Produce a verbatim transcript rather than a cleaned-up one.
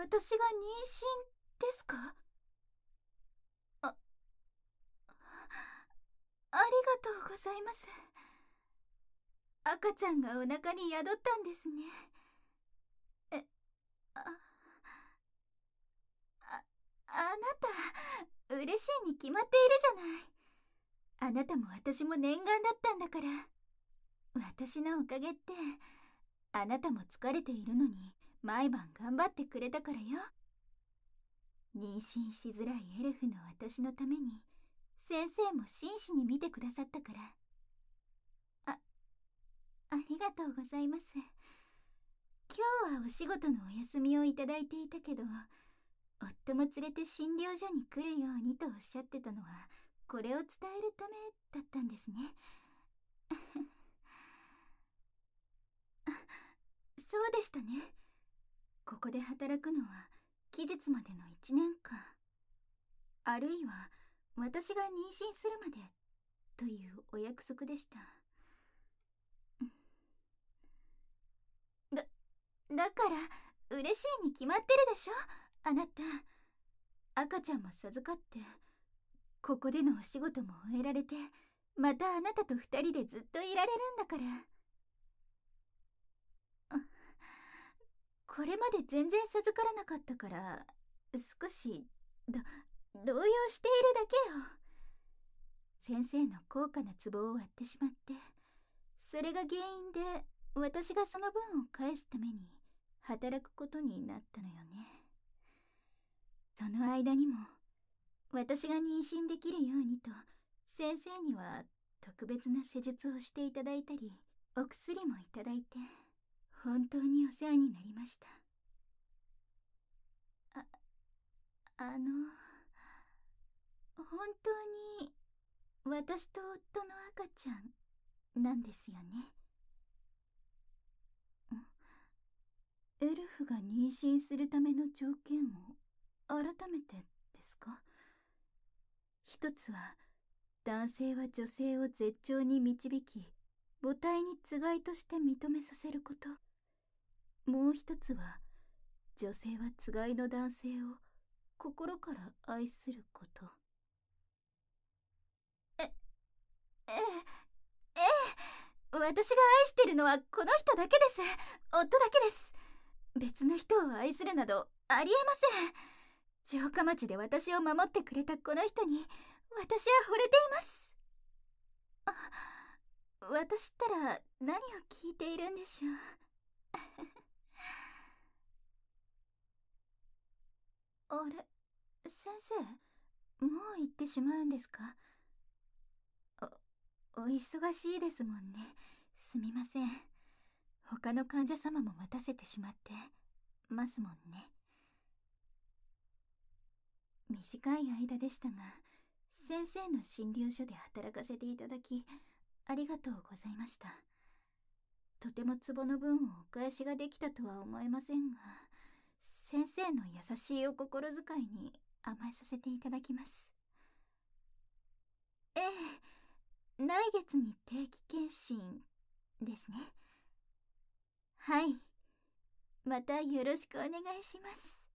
私が妊娠ですか？あ、ありがとうございます。赤ちゃんがお腹に宿ったんですね。え、あ、あ、あなた、嬉しいに決まっているじゃない。あなたも私も念願だったんだから。私のおかげって、あなたも疲れているのに毎晩頑張ってくれたからよ。妊娠しづらいエルフの私のために先生も真摯に見てくださったから。あ、ありがとうございます。今日はお仕事のお休みをいただいていたけど、夫も連れて診療所に来るようにとおっしゃってたのはこれを伝えるためだったんですね。そうでしたね。ここで働くのは期日までのいちねんかん、あるいは私が妊娠するまでというお約束でした。だ、だから嬉しいに決まってるでしょ、あなた。赤ちゃんも授かって、ここでのお仕事も終えられて、またあなたと二人でずっといられるんだから。これまで全然授からなかったから、少しど動揺しているだけよ。先生の高価な壺を割ってしまって、それが原因で私がその分を返すために働くことになったのよね。その間にも私が妊娠できるようにと先生には特別な施術をしていただいたり、お薬もいただいて本当にお世話になりました。あ、あの本当に私と夫の赤ちゃんなんですよね。エルフが妊娠するための条件を改めてですか？一つは男性は女性を絶頂に導き母体につがいとして認めさせること、もう一つは女性はつがいの男性を心から愛すること。え、ええ、ええ、私が愛してるのはこの人だけです。夫だけです。別の人を愛するなどありえません。城下町で私を守ってくれたこの人に私は惚れています。あ、私ったら何を聞いているんでしょう。あれ、先生、もう行ってしまうんですか？お、お忙しいですもんね。すみません。他の患者様も待たせてしまってますもんね。短い間でしたが、先生の診療所で働かせていただきありがとうございました。とても壺の分をお返しができたとは思えませんが、先生の優しいお心遣いに甘えさせていただきます。ええ、来月に定期検診ですね。はい、またよろしくお願いします。